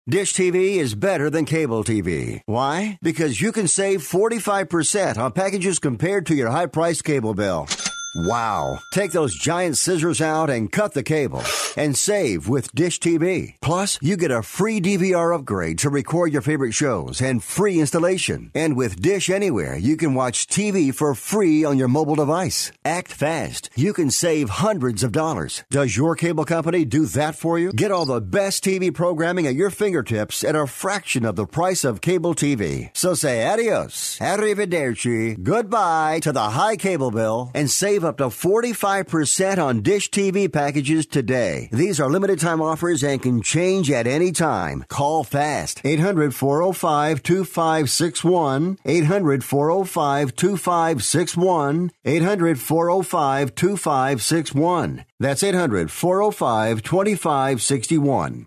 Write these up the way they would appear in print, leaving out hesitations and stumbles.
Dish TV is better than cable TV. Why? Because you can save 45% on packages compared to your high-priced cable bill. Wow. Take those giant scissors out and cut the cable and save with Dish TV. Plus, you get a free DVR upgrade to record your favorite shows and free installation. And with Dish Anywhere, you can watch TV for free on your mobile device. Act fast. You can save hundreds of dollars. Does your cable company do that for you? Get all the best TV programming at your fingertips at a fraction of the price of cable TV. So say adios, arrivederci, goodbye to the high cable bill and save up to 45% on Dish TV packages today. These are limited time offers and can change at any time. Call fast. 800-405-2561. 800-405-2561. 800-405-2561. That's 800-405-2561.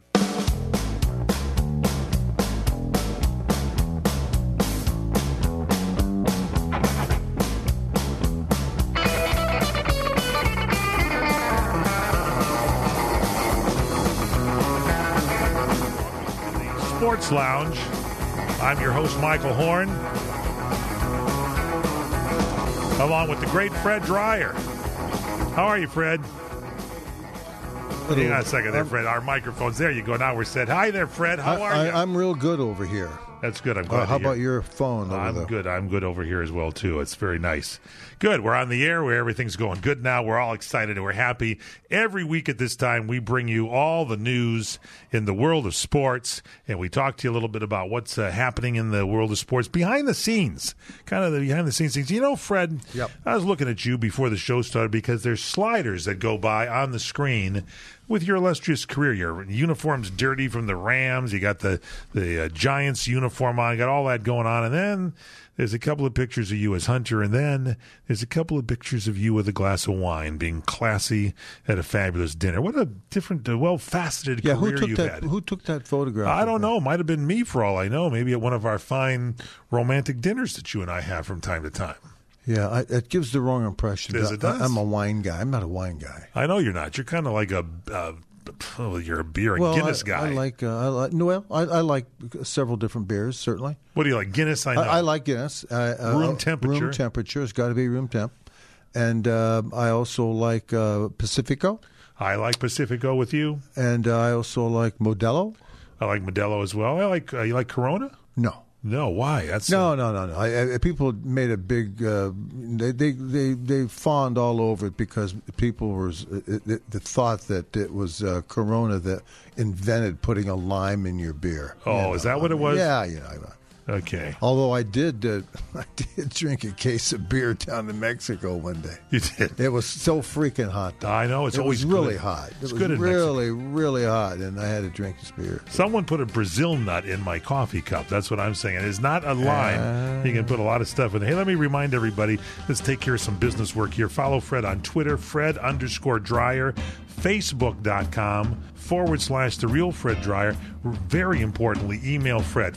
Sports Lounge. I'm your host, Michael Horn, along with the great Fred Dreyer. How are you, Fred? Hang on a second there, Fred. Our microphones. There you go. Now we're set. Hi there, Fred. How are you? I'm real good over here. That's good. I'm glad. How about your phone? I'm good. I'm good over here as well, too. It's very nice. Good. We're on the air where everything's going good now. We're all excited and we're happy. Every week at this time, we bring you all the news in the world of sports, and we talk to you a little bit about what's happening in the world of sports behind the scenes, kind of the behind-the-scenes things. You know, Fred, Yep. I was looking at you before the show started because there's sliders that go by on the screen with your illustrious career. Your uniform's dirty from the Rams. You got the Giants uniform on. You got all that going on. And then there's a couple of pictures of you as Hunter. And then there's a couple of pictures of you with a glass of wine being classy at a fabulous dinner. What a different, well-faceted career you've had. Who took that photograph? I don't know. Might have been me for all I know. Maybe at one of our fine romantic dinners that you and I have from time to time. Yeah, it gives the wrong impression. It does. I'm a wine guy. I'm not a wine guy. I know you're not. You're kind of like you're a beer and Guinness guy. I like several different beers, certainly. What do you like? Guinness, I know. I like Guinness. Room temperature. Room temperature. It's got to be room temp. And I also like Pacifico. I like Pacifico with you. And I also like Modelo. I like Modelo as well. You like Corona? No. No, why? No. People made a big. They fawned all over it because people were the thought that it was Corona that invented putting a lime in your beer. Oh, is that what it was? Yeah. Okay. Although I did drink a case of beer down in Mexico one day. You did? It was so freaking hot, though. I know. It was really hot. It's good in really, Mexico. really hot, and I had to drink this beer. Someone put a Brazil nut in my coffee cup. That's what I'm saying. It's not a lime. You can put a lot of stuff in there. Hey, let me remind everybody, let's take care of some business work here. Follow Fred on Twitter, Fred_Dreyer, Facebook.com/The Real Fred Dreyer. Very importantly, email Fred,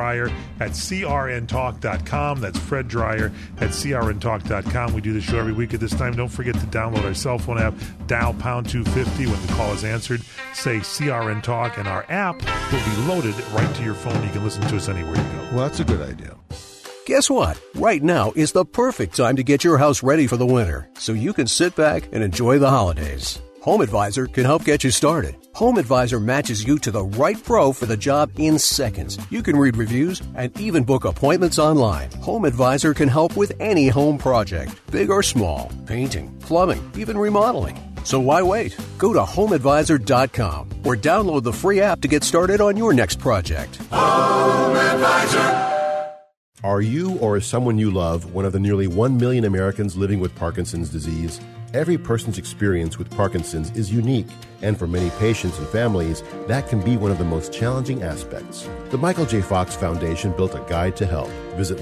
FredDreyer@CRNTalk.com. That's Fred Dreyer at CRNTalk.com. We do the show every week at this time. Don't forget to download our cell phone app, dial pound 250 when the call is answered. Say CRN Talk, and our app will be loaded right to your phone. You can listen to us anywhere you go. Well, that's a good idea. Guess what? Right now is the perfect time to get your house ready for the winter, so you can sit back and enjoy the holidays. Home Advisor can help get you started. Home Advisor matches you to the right pro for the job in seconds. You can read reviews and even book appointments online. Home Advisor can help with any home project, big or small, painting, plumbing, even remodeling. So why wait? Go to HomeAdvisor.com or download the free app to get started on your next project. Home Advisor. Are you or is someone you love one of the nearly 1 million Americans living with Parkinson's disease? Every person's experience with Parkinson's is unique, and for many patients and families, that can be one of the most challenging aspects. The Michael J. Fox Foundation built a guide to help. Visit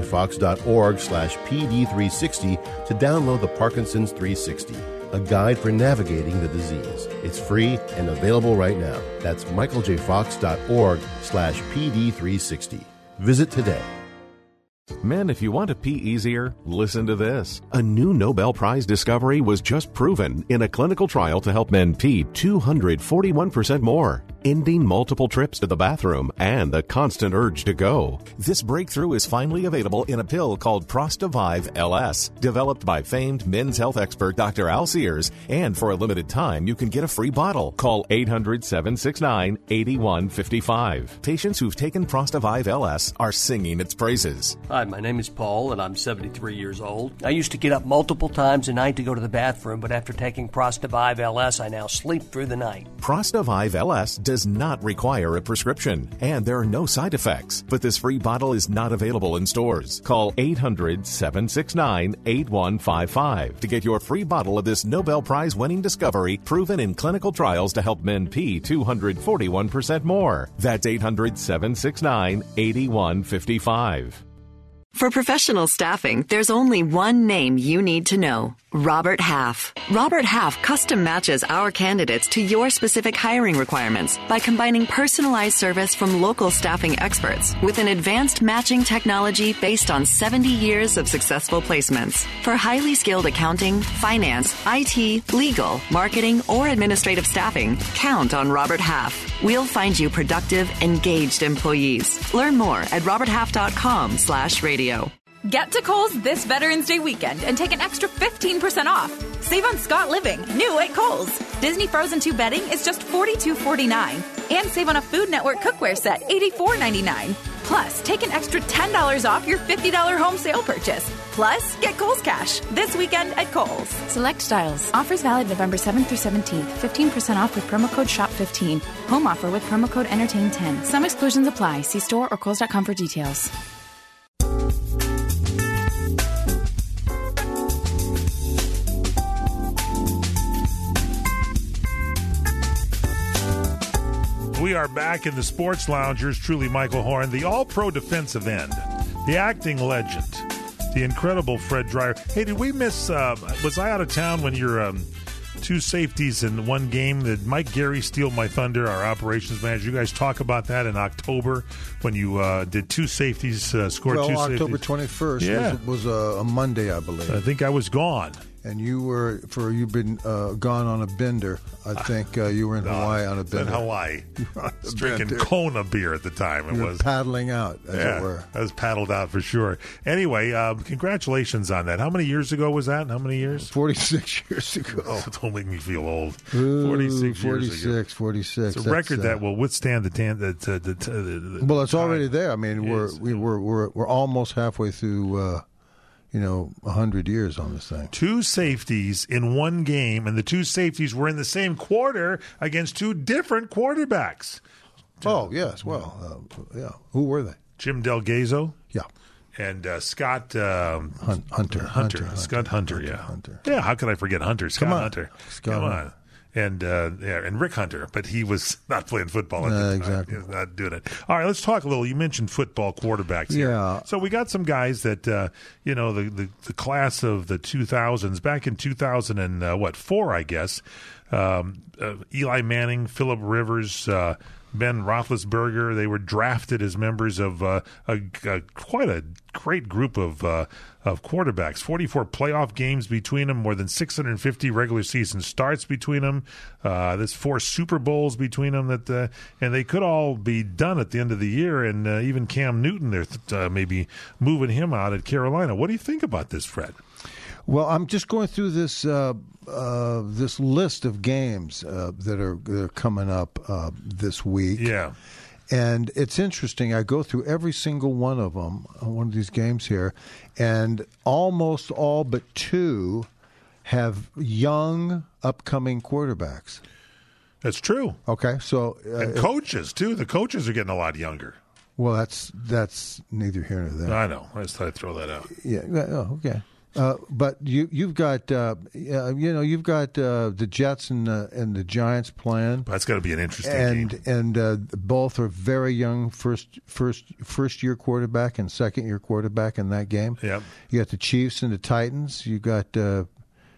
michaeljfox.org/PD360 to download the Parkinson's 360, a guide for navigating the disease. It's free and available right now. That's michaeljfox.org/PD360. Visit today. Men, if you want to pee easier, listen to this. A new Nobel Prize discovery was just proven in a clinical trial to help men pee 241% more. ending multiple trips to the bathroom and the constant urge to go. This breakthrough is finally available in a pill called Prostavive LS, developed by famed men's health expert Dr. Al Sears, and for a limited time, you can get a free bottle. Call 800-769-8155. Patients who've taken Prostavive LS are singing its praises. Hi, my name is Paul, and I'm 73 years old. I used to get up multiple times a night to go to the bathroom, but after taking Prostavive LS, I now sleep through the night. Prostavive LS does not require a prescription, and there are no side effects. But this free bottle is not available in stores. Call 800-769-8155 to get your free bottle of this Nobel Prize-winning discovery proven in clinical trials to help men pee 241% more. That's 800-769-8155. For professional staffing, there's only one name you need to know. Robert Half. Robert Half custom matches our candidates to your specific hiring requirements by combining personalized service from local staffing experts with an advanced matching technology based on 70 years of successful placements. For highly skilled accounting, finance, IT, legal, marketing, or administrative staffing, count on Robert Half. We'll find you productive, engaged employees. Learn more at roberthalf.com/radio. Get to Kohl's this Veterans Day weekend and take an extra 15% off. Save on Scott Living, new at Kohl's. Disney Frozen 2 bedding is just $42.49. And save on a Food Network cookware set, $84.99. Plus, take an extra $10 off your $50 home sale purchase. Plus, get Kohl's Cash this weekend at Kohl's. Select styles. Offers valid November 7th through 17th. 15% off with promo code SHOP15. Home offer with promo code ENTERTAIN10. Some exclusions apply. See store or Kohl's.com for details. We are back in the Sports Loungers. Truly Michael Horn, the all-pro defensive end, the acting legend, the incredible Fred Dreyer. Hey, did we miss, was I out of town when your two safeties in one game? Did Mike Gary steal my thunder, our operations manager? You guys talk about that in October when you did two safeties, scored two safeties? October 21st was a Monday, I believe. I think I was gone. And you've been gone on a bender. I think you were in Hawaii on a bender. In Hawaii. I was drinking Kona beer at the time. You were paddling out, as it were. I was paddled out for sure. Anyway, congratulations on that. How many years ago was that? How many years? 46 years ago. Oh, don't make me feel old. Ooh, 46 years ago. 46. It's a record that will withstand well, it's already there. I mean, we're almost halfway through 100 years on this thing. Two safeties in one game, and the two safeties were in the same quarter against two different quarterbacks. Oh, yes. Well, yeah. Who were they? Jim Delgado. Yeah. And Scott Hunter. Scott Hunter, yeah. Hunter. Yeah, how could I forget Hunter? Scott Hunter. Come on. And Rick Hunter, but he was not playing football at the time. Exactly. He was not doing it. All right, let's talk a little. You mentioned football quarterbacks here. Yeah. So we got some guys that, the class of the 2000s, back in 2004, I guess, Eli Manning, Phillip Rivers, Ben Roethlisberger, they were drafted as members of quite a great group of quarterbacks. 44 playoff games between them, more than 650 regular season starts between them. There's 4 Super Bowls between them and they could all be done at the end of the year. And even Cam Newton, they're maybe moving him out at Carolina. What do you think about this, Fred? Well, I'm just going through this this list of games that are coming up this week. Yeah. And it's interesting. I go through every single one of them on one of these games here, and almost all but 2 have young, upcoming quarterbacks. That's true. Okay, so and coaches too. The coaches are getting a lot younger. Well, that's neither here nor there. I know. I just thought I'd throw that out. Yeah. Oh, okay. But you've got the Jets and the Giants playing. That's got to be an interesting game. And both are very young first year quarterback and second year quarterback in that game. Yep. You got the Chiefs and the Titans. You've got young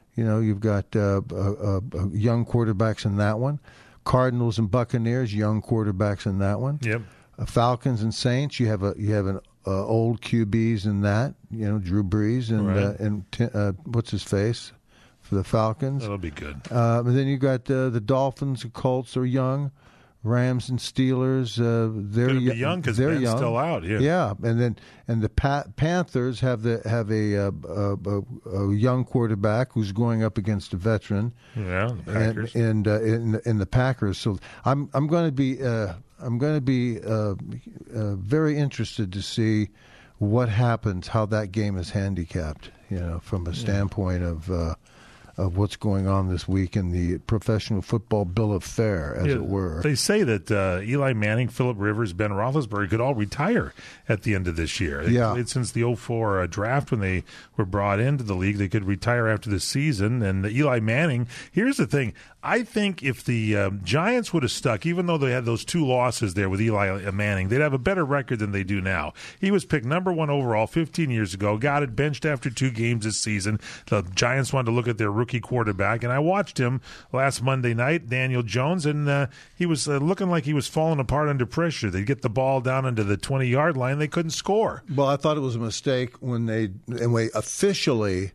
quarterbacks in that one. Cardinals and Buccaneers, young quarterbacks in that one. Yep. Falcons and Saints. You have an old QBs in that, Drew Brees and what's his face for the Falcons. That'll be good. And then you got the Dolphins and Colts are young. Rams and Steelers, they're Could be young because Ben's young. Still out. Yeah, yeah, and the Panthers have a young quarterback who's going up against a veteran. Yeah, the Packers. And in the Packers. So I'm going to be very interested to see what happens, how that game is handicapped. From a standpoint of what's going on this week in the professional football bill of fare, as it were. They say that Eli Manning, Phillip Rivers, Ben Roethlisberger could all retire at the end of this year. They played since the 2004 draft when they were brought into the league. They could retire after this season. And Eli Manning, here's the thing. I think if the Giants would have stuck, even though they had those 2 losses there with Eli Manning, they'd have a better record than they do now. He was picked number 1 overall 15 years ago, got it benched after 2 games this season. The Giants wanted to look at their rookie quarterback, and I watched him last Monday night, Daniel Jones, and he was looking like he was falling apart under pressure. They'd get the ball down into the 20-yard line. They couldn't score. Well, I thought it was a mistake when they officially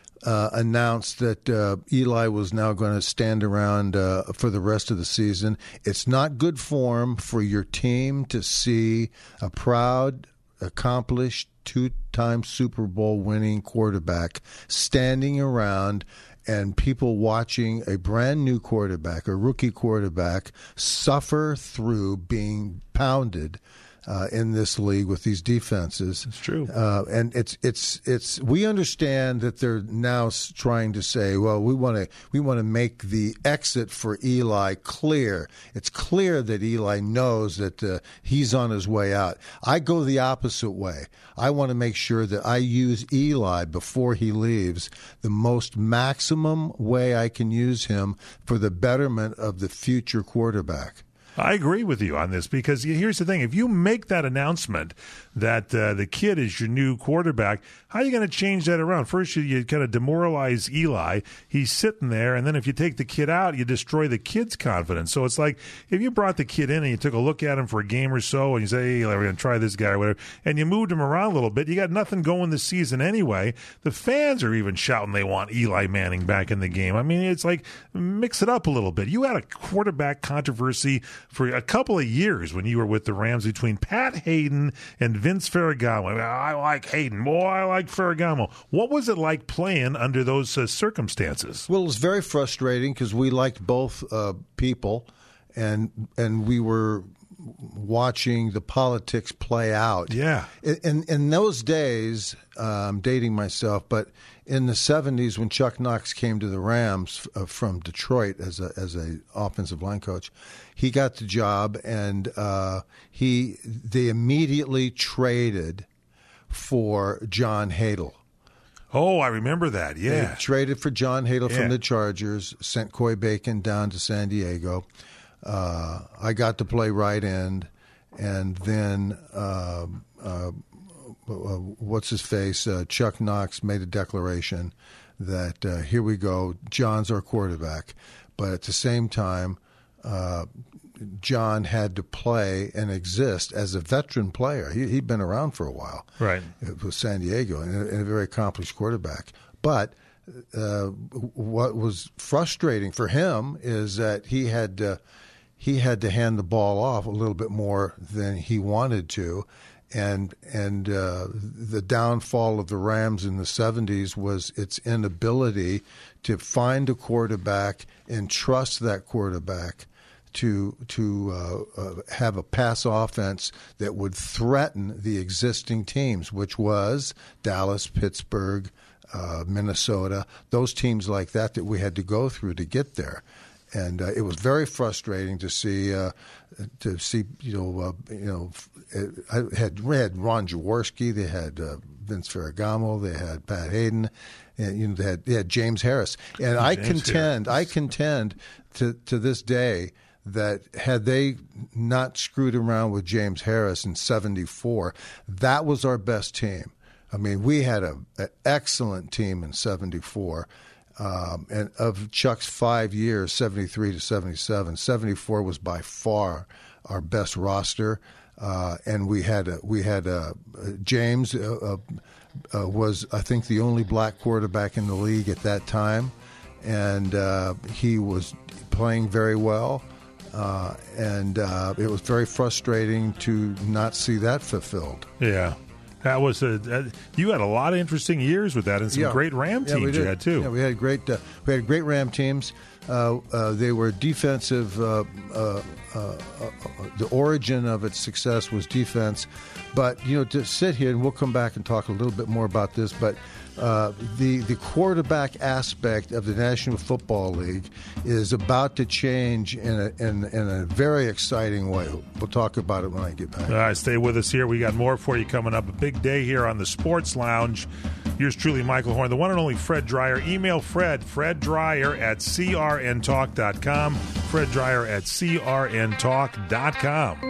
announced that Eli was now going to stand around for the rest of the season. It's not good form for your team to see a proud, accomplished, 2-time Super Bowl winning quarterback standing around and people watching a brand new quarterback, a rookie quarterback, suffer through being pounded in this league with these defenses. It's true. And it's we understand that they're now trying to say, well, we want to make the exit for Eli clear. It's clear that Eli knows that he's on his way out. I go the opposite way. I want to make sure that I use Eli before he leaves the most maximum way I can use him for the betterment of the future quarterback. I agree with you on this because here's the thing. If you make that announcement that the kid is your new quarterback, how are you going to change that around? First, you kind of demoralize Eli. He's sitting there, and then if you take the kid out, you destroy the kid's confidence. So it's like if you brought the kid in and you took a look at him for a game or so and you say, hey, Eli, we're going to try this guy or whatever, and you moved him around a little bit, you got nothing going this season anyway. The fans are even shouting they want Eli Manning back in the game. I mean, it's like mix it up a little bit. You had a quarterback controversy for a couple of years when you were with the Rams between Pat Hayden and Vince Ferragamo. I like Hayden. Boy, I like Ferragamo. What was it like playing under those circumstances? Well, it was very frustrating because we liked both people, and we were watching the politics play out. Yeah. In those days, I'm dating myself, but in the 70s when Chuck Knox came to the Rams from Detroit as a offensive line coach, he got the job, and they immediately traded for John Hadl. Oh, I remember that, yeah. They traded for John Hadl from the Chargers, sent Coy Bacon down to San Diego. I got to play right end, and then what's his face? Chuck Knox made a declaration that here we go, John's our quarterback. But at the same time, John had to play and exist as a veteran player. He'd been around for a while, right? With San Diego, and a very accomplished quarterback. But what was frustrating for him is that he had to hand the ball off a little bit more than he wanted to. And the downfall of the Rams in the 70s was its inability to find a quarterback and trust that quarterback to have a pass offense that would threaten the existing teams, which was Dallas, Pittsburgh, Minnesota, those teams like that we had to go through to get there. And it was very frustrating to see. I had Ron Jaworski, they had Vince Ferragamo, they had Pat Hayden, and they had James Harris. And I contend to this day that had they not screwed around with James Harris in '74, that was our best team. I mean, we had an excellent team in '74. And of Chuck's 5 years, 73 to 77, 74 was by far our best roster. And we had James was, I think, the only black quarterback in the league at that time. And he was playing very well. and it was very frustrating to not see that fulfilled. Yeah. That was you had a lot of interesting years with that, and some great Ram teams you had too. Yeah, we had great Ram teams. They were defensive. The origin of its success was defense, but to sit here, and we'll come back and talk a little bit more about this, but the quarterback aspect of the National Football League is about to change in a very exciting way. We'll talk about it when I get back. All right, stay with us here. We got more for you coming up. A big day here on the Sports Lounge. Yours truly, Michael Horn, the one and only Fred Dreyer. Email Fred Dreyer at crntalk.com. Fred Dreyer at crntalk.com.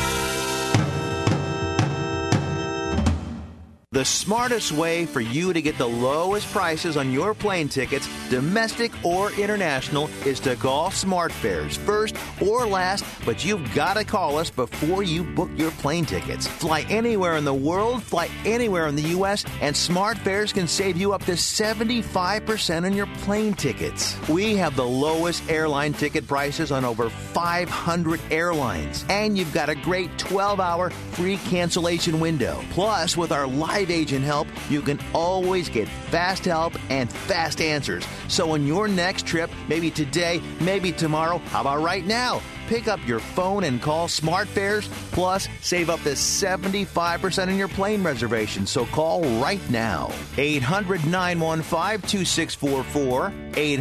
The smartest way for you to get the lowest prices on your plane tickets, domestic or international, is to call SmartFares first or last, but you've got to call us before you book your plane tickets. Fly anywhere in the world, fly anywhere in the U.S., and SmartFares can save you up to 75% on your plane tickets. We have the lowest airline ticket prices on over 500 airlines, and you've got a great 12-hour free cancellation window. Plus, with our live agent help, you can always get fast help and fast answers. So on your next trip, maybe today, maybe tomorrow, how about right now? Pick up your phone and call SmartFares, plus save up to 75% on your plane reservation. So call right now. 800-915-2644.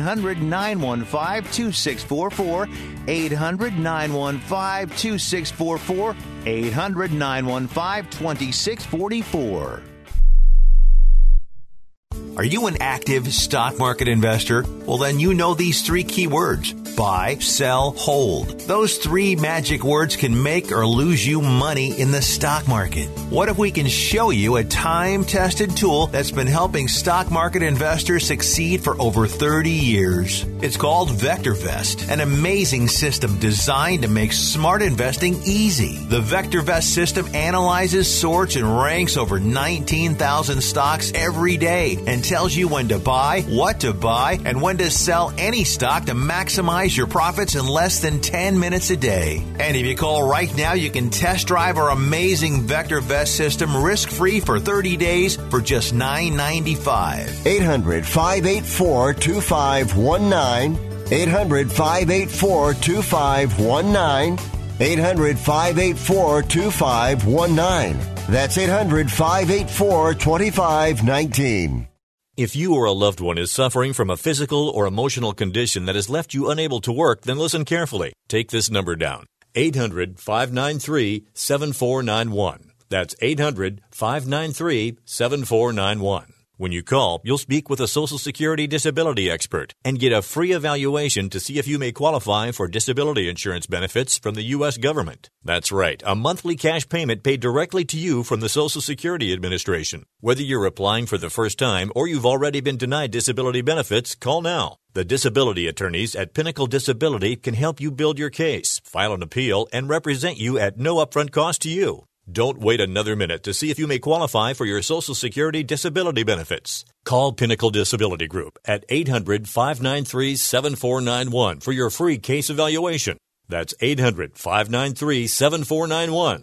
800-915-2644. 800-915-2644. 800-915-2644. Are you an active stock market investor? Well, then you know these three key words: buy, sell, hold. Those three magic words can make or lose you money in the stock market. What if we can show you a time-tested tool that's been helping stock market investors succeed for over 30 years? It's called VectorVest, an amazing system designed to make smart investing easy. The VectorVest system analyzes, sorts, and ranks over 19,000 stocks every day and tells you when to buy, what to buy, and when to sell any stock to maximize your profits in less than 10 minutes a day. And if you call right now, you can test drive our amazing VectorVest system risk-free for 30 days for just $9.95. 800-584-2519. 800-584-2519. 800-584-2519. That's 800-584-2519. If you or a loved one is suffering from a physical or emotional condition that has left you unable to work, then listen carefully. Take this number down: 800-593-7491. That's 800-593-7491. When you call, you'll speak with a Social Security disability expert and get a free evaluation to see if you may qualify for disability insurance benefits from the U.S. government. That's right, a monthly cash payment paid directly to you from the Social Security Administration. Whether you're applying for the first time or you've already been denied disability benefits, call now. The disability attorneys at Pinnacle Disability can help you build your case, file an appeal, and represent you at no upfront cost to you. Don't wait another minute to see if you may qualify for your Social Security disability benefits. Call Pinnacle Disability Group at 800-593-7491 for your free case evaluation. That's 800-593-7491.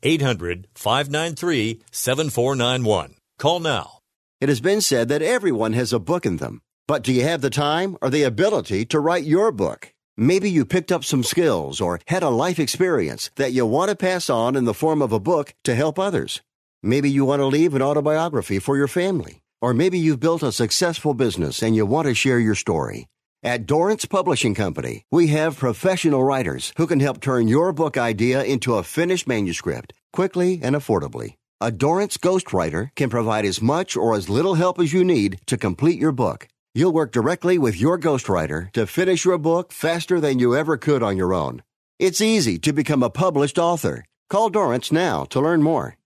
800-593-7491. Call now. It has been said that everyone has a book in them. But do you have the time or the ability to write your book? Maybe you picked up some skills or had a life experience that you want to pass on in the form of a book to help others. Maybe you want to leave an autobiography for your family. Or maybe you've built a successful business and you want to share your story. At Dorrance Publishing Company, we have professional writers who can help turn your book idea into a finished manuscript quickly and affordably. A Dorrance ghostwriter can provide as much or as little help as you need to complete your book. You'll work directly with your ghostwriter to finish your book faster than you ever could on your own. It's easy to become a published author. Call Dorrance now to learn more.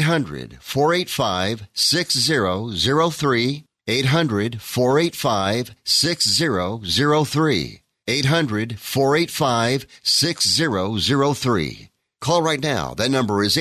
800-485-6003. 800-485-6003. 800-485-6003. Call right now. That number is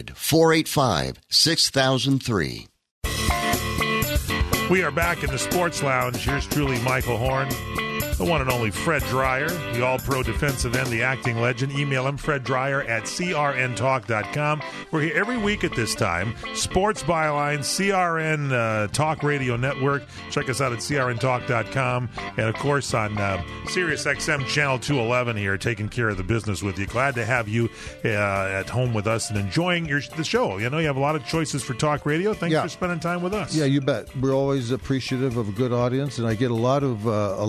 800-485-6003. We are back in the Sports Lounge. Here's truly Michael Horn. the one and only Fred Dreyer, the all-pro defensive end, the acting legend. Email him, freddryer@crntalk.com. We're here every week at this time. Sports Byline, CRN Talk Radio Network. Check us out at crntalk.com. And, of course, on Sirius XM Channel 211 here, taking care of the business with you. Glad to have you at home with us and enjoying the show. You know, you have a lot of choices for talk radio. Thanks for spending time with us. Yeah, you bet. We're always appreciative of a good audience, and I get a lot of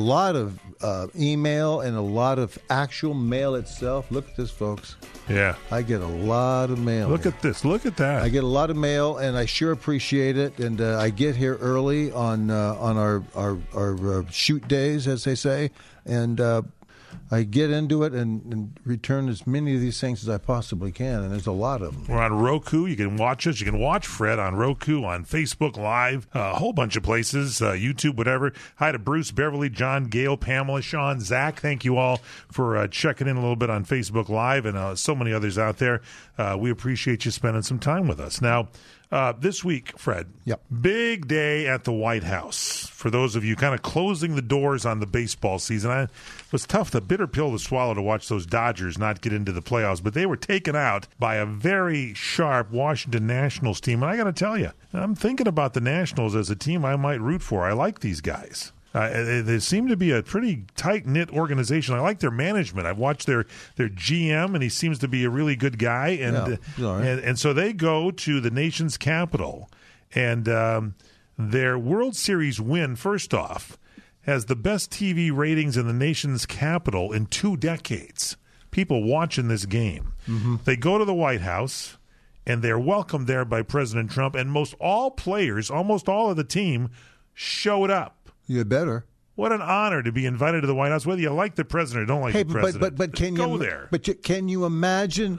email and a lot of actual mail itself. Look at this, folks. Yeah. I get a lot of mail. Look at this. Look at that. I get a lot of mail, and I sure appreciate it. And I get here early on our shoot days, as they say, and I get into it and return as many of these things as I possibly can, and there's a lot of them. We're on Roku. You can watch us. You can watch Fred on Roku, on Facebook Live, a whole bunch of places, YouTube, whatever. Hi to Bruce, Beverly, John, Gail, Pamela, Sean, Zach. Thank you all for checking in a little bit on Facebook Live and so many others out there. We appreciate you spending some time with us. Now, this week, Fred, big day at the White House. For those of you kind of closing the doors on the baseball season, it was tough, the bitter pill to swallow to watch those Dodgers not get into the playoffs, but they were taken out by a very sharp Washington Nationals team. And I got to tell you, I'm thinking about the Nationals as a team I might root for. I like these guys. They seem to be a pretty tight-knit organization. I like their management. I've watched their GM, and he seems to be a really good guy. And so they go to the nation's capital, and their World Series win, first off, has the best TV ratings in the nation's capital in 2 decades. People watching this game. Mm-hmm. They go to the White House, and they're welcomed there by President Trump, and almost all of the team showed up. You better. What an honor to be invited to the White House, whether you like the president or don't like the president. But can go you there? But can you imagine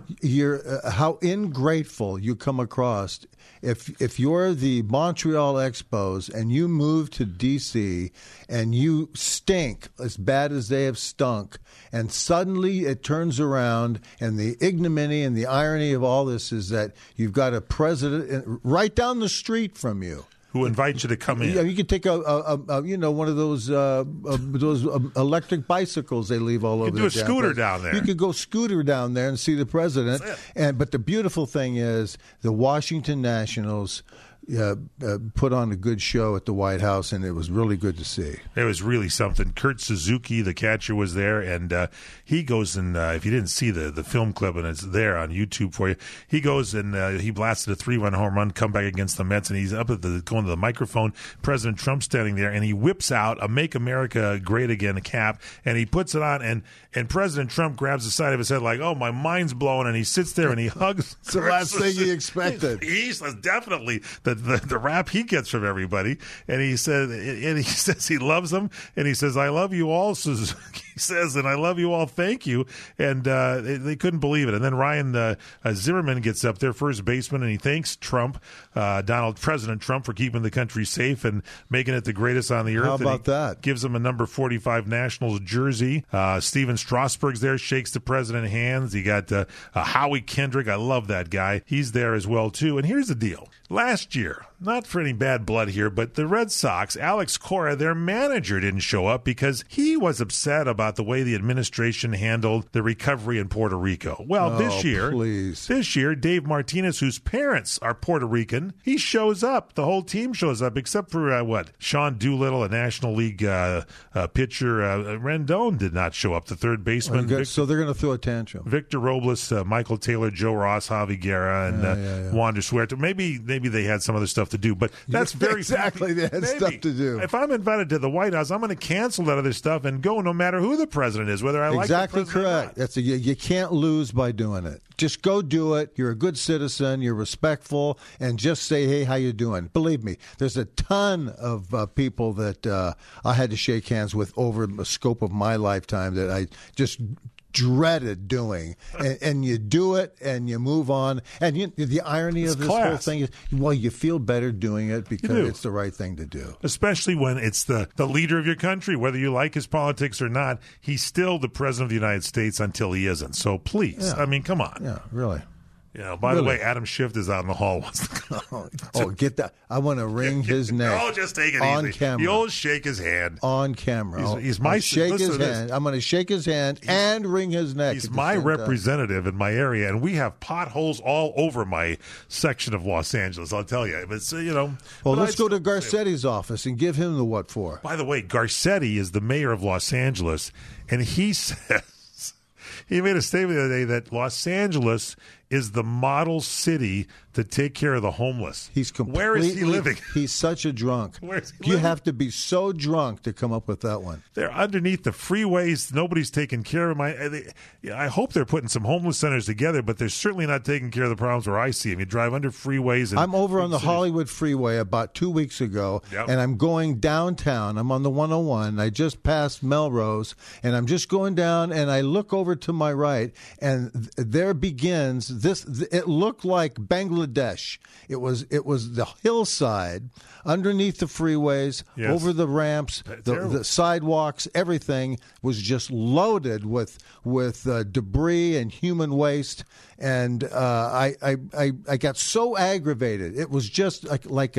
how ingrateful you come across if you're the Montreal Expos and you move to D.C. and you stink as bad as they have stunk, and suddenly it turns around, and the ignominy and the irony of all this is that you've got a president right down the street from you who invites you to come in. Yeah, you could take one of those electric bicycles they leave all over. You could do a scooter down there. You could go scooter down there and see the president. But the beautiful thing is the Washington Nationals put on a good show at the White House, and it was really good to see. It was really something. Kurt Suzuki, the catcher, was there, and he goes and if you didn't see the film clip, and it's there on YouTube for you, he goes and he blasted a 3-run home run, comeback against the Mets, and he's up at going to the microphone. President Trump standing there, and he whips out a "Make America Great Again" cap, and he puts it on, and President Trump grabs the side of his head like, "Oh, my mind's blown," and he sits there and he hugs. It's the last thing he expected. He's definitely the rap he gets from everybody, and he says he loves them, and he says, "I love you all," Suzuki says, "and I love you all, thank you," and they couldn't believe it. And then Ryan Zimmerman gets up there, first baseman, and he thanks President Trump for keeping the country safe and making it the greatest on the earth. How about that? Gives him a number 45 Nationals jersey. Steven Strasburg's there, shakes the president's hands. You got Howie Kendrick. I love that guy. He's there as well too. And here's the deal. Last year, not for any bad blood here, but the Red Sox, Alex Cora, their manager, didn't show up because he was upset about the way the administration handled the recovery in Puerto Rico. Well, this year, Dave Martinez, whose parents are Puerto Rican, he shows up. The whole team shows up, except for Sean Doolittle, a National League pitcher. Rendon did not show up. The third baseman. So they're going to throw a tantrum. Victor Robles, Michael Taylor, Joe Ross, Javi Guerra, and Wander Suerta. Maybe they had some other stuff to do, but that's very exactly they had stuff to do. If I'm invited to the White House, I'm going to cancel that other stuff and go no matter who the president is, whether I like the president correct. or not. You can't lose by doing it. Just go do it. You're a good citizen. You're respectful, and just say, "Hey, how you doing?" Believe me, there's a ton of people that I had to shake hands with over the scope of my lifetime that I just dreaded doing, and you do it and you move on. And the irony of this whole thing is, well, you feel better doing it because it's the right thing to do. Especially when it's the leader of your country, whether you like his politics or not, he's still the president of the United States until he isn't. So please, I mean, come on. Yeah, really. By the way, Adam Schiff is out in the hall. Get that. I want to wring his neck. Oh, just take it on easy. camera. You'll shake his hand. On camera. He's my shake his hand. I'm going to shake his hand and wring his neck. He's my representative in my area, and we have potholes all over my section of Los Angeles, I'll tell you. But, well, let's go to Garcetti's office and give him the what for. By the way, Garcetti is the mayor of Los Angeles, and he says, he made a statement the other day that Los Angeles is the model city to take care of the homeless. Where is he living? He's such a drunk. Where is he You living? have to be so drunk to come up with that one. They're underneath the freeways. Nobody's taking care of I hope they're putting some homeless centers together, but they're certainly not taking care of the problems where I see them. You drive under freeways. And I'm over on the Hollywood freeway about 2 weeks ago, and I'm going downtown. I'm on the 101. I just passed Melrose, and I'm just going down, and I look over to my right, and there begins this. It looked like Bangladesh. It was the hillside underneath the freeways, over the ramps, the sidewalks. Everything was just loaded with debris and human waste. And I got so aggravated. It was just like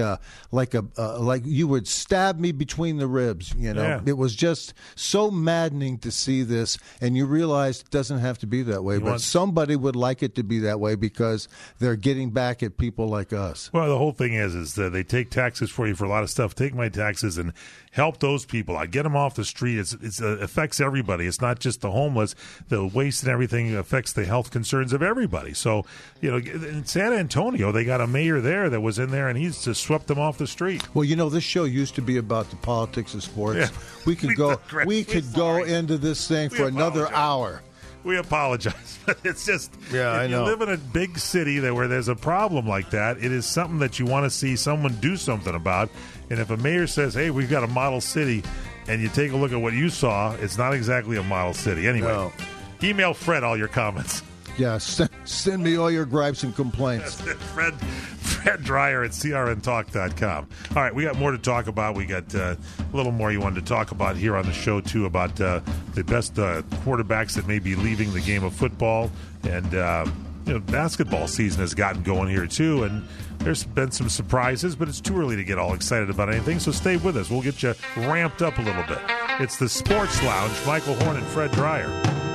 you would stab me between the ribs. It was just so maddening to see this, and you realize it doesn't have to be that way. But somebody would like it to be that way because they're getting back at people like us. Well, the whole thing is that they take taxes for you for a lot of stuff. Take my taxes and help those people. I get them off the street. It affects everybody. It's not just the homeless. The waste and everything affects the health concerns of everybody. So, in San Antonio, they got a mayor there that was in there, and he's just swept them off the street. Well, this show used to be about the politics of sports. Yeah. We could go into this thing for another hour. We apologize, but it's just I know. You live in a big city where there's a problem like that. It is something that you want to see someone do something about. And if a mayor says, "Hey, we've got a model city," and you take a look at what you saw, it's not exactly a model city. Anyway, email Fred all your comments. Yeah, send me all your gripes and complaints. Fred Dreyer at crntalk.com. All right, we got more to talk about. We got a little more you wanted to talk about here on the show, too, about the best quarterbacks that may be leaving the game of football. And, basketball season has gotten going here, too. And there's been some surprises, but it's too early to get all excited about anything. So stay with us. We'll get you ramped up a little bit. It's the Sports Lounge. Michael Horn and Fred Dreyer.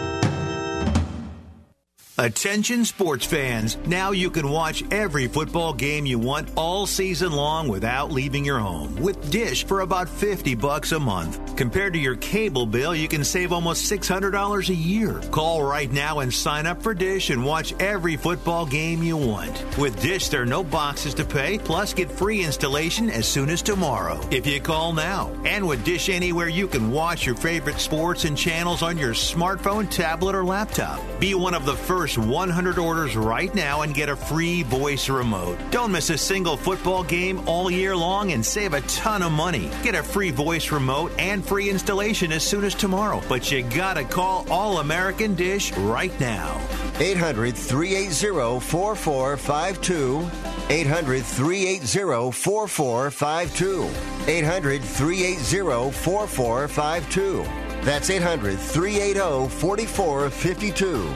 Attention sports fans, now you can watch every football game you want all season long without leaving your home with Dish for about $50 a month. Compared to your cable bill, you can save almost $600 a year. Call right now and sign up for Dish and watch every football game you want. With Dish, there are no boxes to pay, plus get free installation as soon as tomorrow if you call now. And with Dish Anywhere, you can watch your favorite sports and channels on your smartphone, tablet, or laptop. Be one of the first 100 orders right now and get a free voice remote. Don't miss a single football game all year long and save a ton of money. Get a free voice remote and free installation as soon as tomorrow. But you gotta call All American Dish right now. 800-380-4452. 800-380-4452. 800-380-4452. That's 800-380-4452.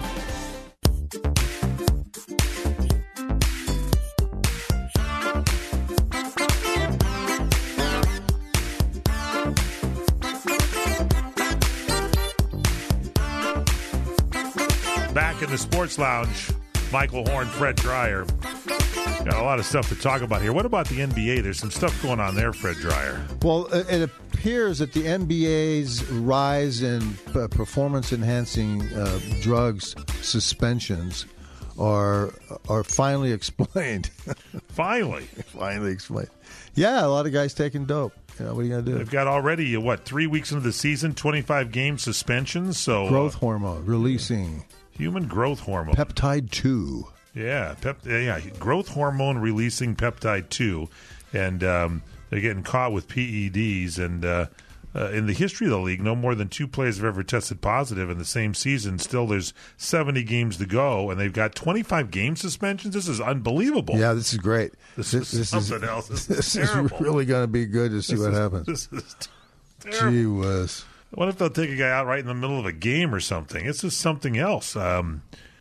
Back in the Sports Lounge, Michael Horn, Fred Dreyer. Got a lot of stuff to talk about here. What about the NBA? There's some stuff going on there, Fred Dreyer. Well, it appears that the NBA's rise in performance-enhancing drugs suspensions are finally explained. Finally explained. Yeah, a lot of guys taking dope. What are you going to do? They've got already, 3 weeks into the season, 25-game suspensions. So growth hormone releasing. Human growth hormone. Peptide 2. Yeah, growth hormone releasing peptide 2. And they're getting caught with PEDs. And in the history of the league, no more than 2 players have ever tested positive in the same season. Still, there's 70 games to go, and they've got 25-game suspensions. This is unbelievable. Yeah, this is great. This is something else. This is really going to be good to see what happens. This is terrible. Gee whiz. What if they'll take a guy out right in the middle of a game or something? It's just something else.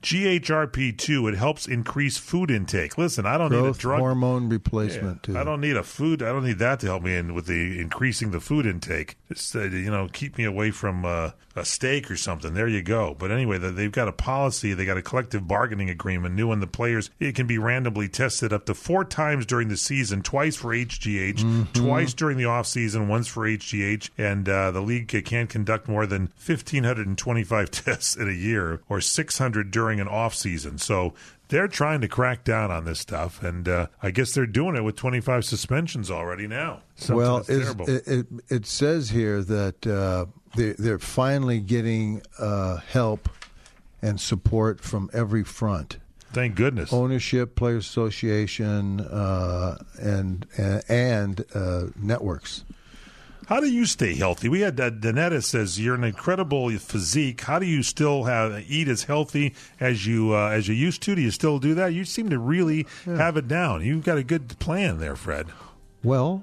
GHRP2, it helps increase food intake. Listen, I don't need a drug. Hormone replacement, too. I don't need that to help me in with the increasing the food intake. Just, keep me away from a steak or something. There you go. But anyway, they've got a policy. They got a collective bargaining agreement. New, and the players, it can be randomly tested up to 4 times during the season, twice for HGH, twice during the off season, once for HGH, and the league can't conduct more than 1,525 tests in a year, or 600 during an off season. So they're trying to crack down on this stuff, and I guess they're doing it with 25 suspensions already now. It says here that they're finally getting help and support from every front. Thank goodness. Ownership, Players Association, and networks. How do you stay healthy? We had Danetta says you're an incredible physique. How do you still eat as healthy as you used to? Do you still do that? You seem to really have it down. You've got a good plan there, Fred. Well,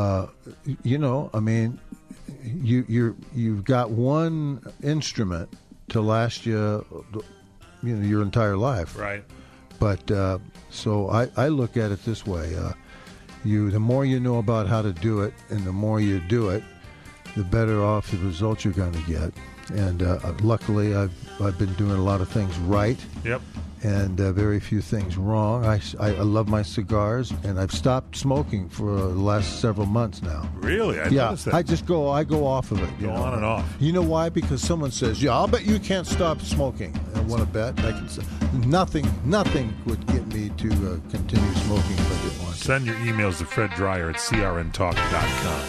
you've got one instrument to last you, your entire life. Right. But so I look at it this way. The more you know about how to do it, and the more you do it, the better off the results you're going to get. And luckily, I've been doing a lot of things right. Yep. And very few things wrong. I love my cigars, and I've stopped smoking for the last several months now. Really? I noticed that. I go off of it. Go on and off. You know why? Because someone says, I'll bet you can't stop smoking. I want to bet. I can say, nothing would get me to continue smoking if I didn't want to. Send your emails to Fred Dreyer at crntalk.com.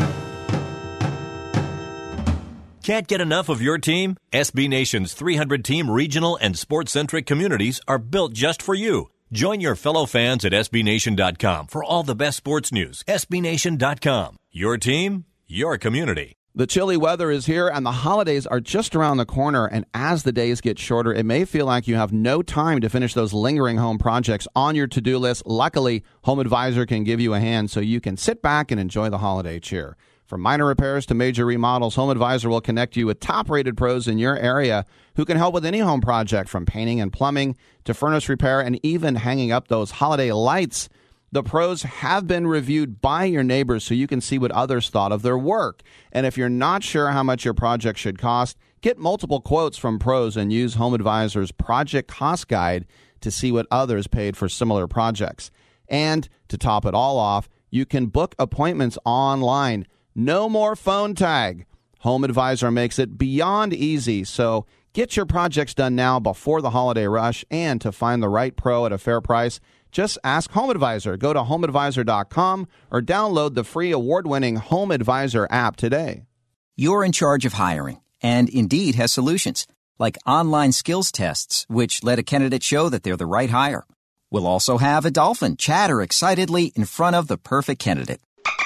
Can't get enough of your team? SB Nation's 300-team regional and sports-centric communities are built just for you. Join your fellow fans at SBNation.com for all the best sports news. SBNation.com. Your team, your community. The chilly weather is here, and the holidays are just around the corner. And as the days get shorter, it may feel like you have no time to finish those lingering home projects on your to-do list. Luckily, Home Advisor can give you a hand so you can sit back and enjoy the holiday cheer. From minor repairs to major remodels, Home Advisor will connect you with top-rated pros in your area who can help with any home project, from painting and plumbing to furnace repair and even hanging up those holiday lights. The pros have been reviewed by your neighbors so you can see what others thought of their work. And if you're not sure how much your project should cost, get multiple quotes from pros and use Home Advisor's Project Cost Guide to see what others paid for similar projects. And to top it all off, you can book appointments online. No more phone tag. Home Advisor makes it beyond easy, so get your projects done now before the holiday rush. And to find the right pro at a fair price, just ask Home Advisor. Go to homeadvisor.com or download the free award-winning Home Advisor app today. You're in charge of hiring, and Indeed has solutions, like online skills tests, which let a candidate show that they're the right hire. We'll also have a dolphin chatter excitedly in front of the perfect candidate.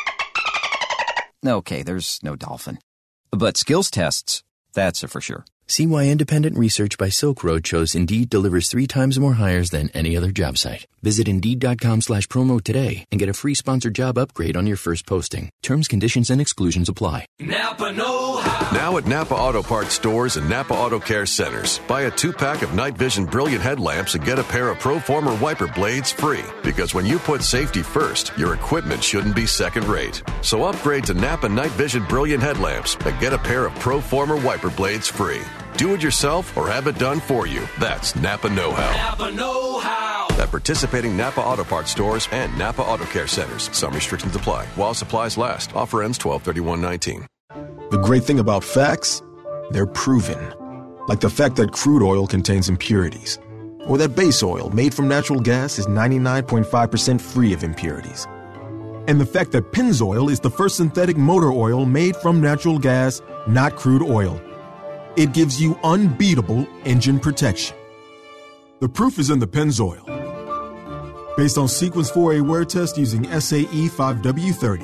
Okay, there's no dolphin. But skills tests, that's a for sure. See why independent research by Silk Road shows Indeed delivers 3 times more hires than any other job site. Visit Indeed.com/promo today and get a free sponsored job upgrade on your first posting. Terms, conditions, and exclusions apply. Napa know-how. Now at Napa Auto Parts stores and Napa Auto Care centers. Buy a 2-pack of Night Vision Brilliant headlamps and get a pair of ProFormer wiper blades free. Because when you put safety first, your equipment shouldn't be second rate. So upgrade to Napa Night Vision Brilliant headlamps and get a pair of ProFormer wiper blades free. Do it yourself or have it done for you. That's Napa know-how. Napa know-how. At participating Napa Auto Parts stores and Napa Auto Care centers. Some restrictions apply while supplies last. Offer ends 12/31/19. The great thing about facts, they're proven. Like the fact that crude oil contains impurities. Or that base oil made from natural gas is 99.5% free of impurities. And the fact that Pennzoil is the first synthetic motor oil made from natural gas, not crude oil. It gives you unbeatable engine protection. The proof is in the Pennzoil. Based on Sequence 4A wear test using SAE 5W30.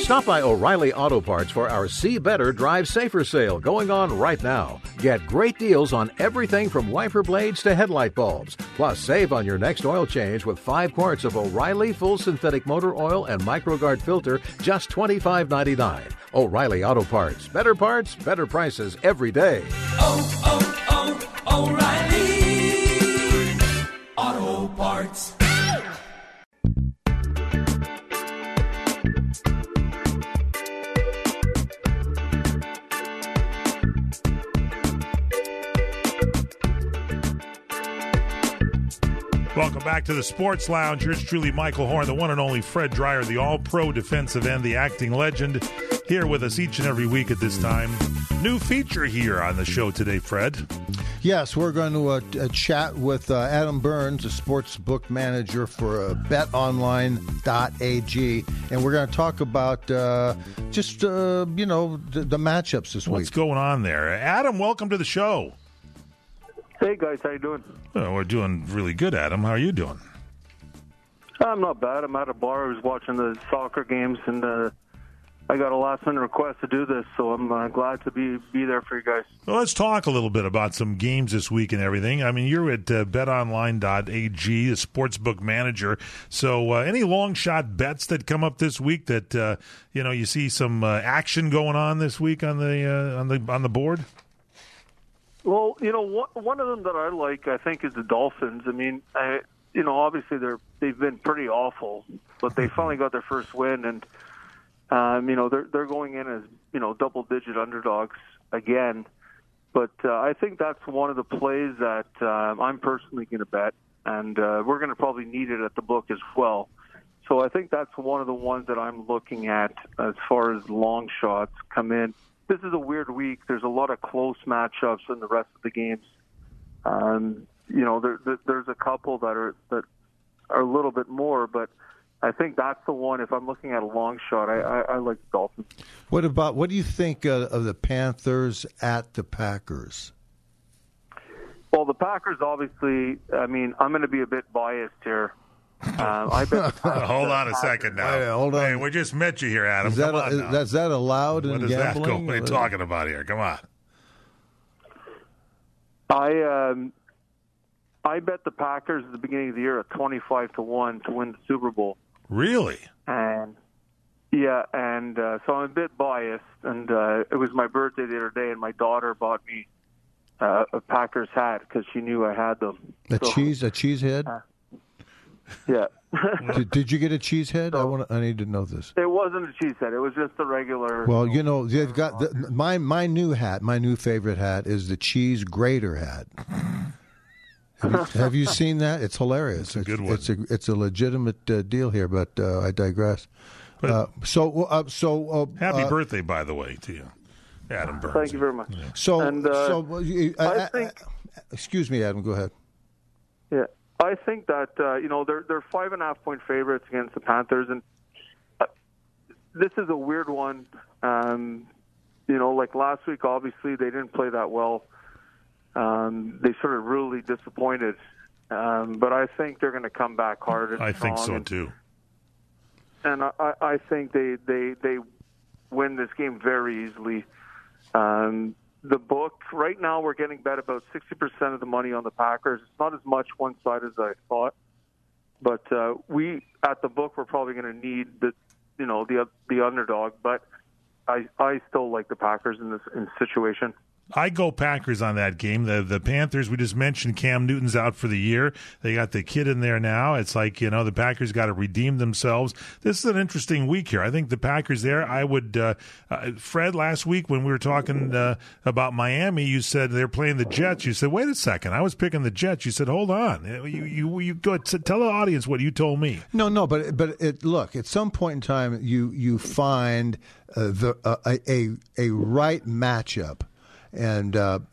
Stop by O'Reilly Auto Parts for our See Better, Drive Safer sale going on right now. Get great deals on everything from wiper blades to headlight bulbs. Plus, save on your next oil change with 5 quarts of O'Reilly Full Synthetic Motor Oil and MicroGuard Filter, just $25.99. O'Reilly Auto Parts. Better prices every day. O'Reilly Auto Parts. Welcome back to the Sports Lounge. Here's truly Michael Horn, the one and only Fred Dreyer, the all-pro defensive end, the acting legend, here with us each and every week at this time. New feature here on the show today, Fred. Yes, we're going to chat with Adam Burns, a sports book manager for betonline.ag, and we're going to talk about the matchups this week. What's going on there? Adam, welcome to the show. Hey, guys. How you doing? Oh, we're doing really good, Adam. How are you doing? I'm not bad. I'm at a bar. I was watching the soccer games, and I got a last-minute request to do this, so I'm glad to be there for you guys. Well, let's talk a little bit about some games this week and everything. I mean, you're at betonline.ag, the sportsbook manager. So any long-shot bets that come up this week that, you see some action going on this week on the board? Well, one of them that I like, I think, is the Dolphins. I mean, obviously they've been pretty awful, but they finally got their first win, and they're going in as double-digit underdogs again. But I think that's one of the plays that I'm personally going to bet, and we're going to probably need it at the book as well. So I think that's one of the ones that I'm looking at as far as long shots come in. This is a weird week. There's a lot of close matchups in the rest of the games. There's a couple that are a little bit more, but I think that's the one. If I'm looking at a long shot, I like the Dolphins. What do you think of the Panthers at the Packers? Well, the Packers, obviously, I mean, I'm going to be a bit biased here. I bet hold on a second now. Hold on. Hey, we just met you here, Adam. Is that allowed in gambling? That what are you talking about here? Come on. I bet the Packers at the beginning of the year at 25-1 to win the Super Bowl. Really? And so I'm a bit biased. And it was my birthday the other day, and my daughter bought me a Packers hat because she knew I had them. A cheese head? Yeah. Did you get a cheese head? I need to know this. It wasn't a cheese head. It was just a regular. Well, they've got my new hat. My new favorite hat is the cheese grater hat. Have you seen that? It's hilarious. It's a good one. It's a legitimate deal here, but I digress. Happy birthday, by the way, to you, Adam Burns. Thank you very much. Yeah. I think. Excuse me, Adam. Go ahead. Yeah. I think that they're 5.5-point favorites against the Panthers, and this is a weird one. Like last week, obviously they didn't play that well. They sort of really disappointed, but I think they're going to come back hard and I strong. think so too. And I think they win this game very easily. The book, right now we're getting bet about 60% of the money on the Packers. It's not as much one side as I thought. But we, at the book, we're probably going to need the underdog. But I still like the Packers in this situation. I go Packers on that game. The Panthers, we just mentioned Cam Newton's out for the year. They got the kid in there now. It's like, the Packers got to redeem themselves. This is an interesting week here. I think the Packers there, I would, Fred, last week when we were talking about Miami, you said they're playing the Jets. You said, wait a second, I was picking the Jets. You said, hold on. You go tell the audience what you told me. No, but look, at some point in time, you find a right matchup. And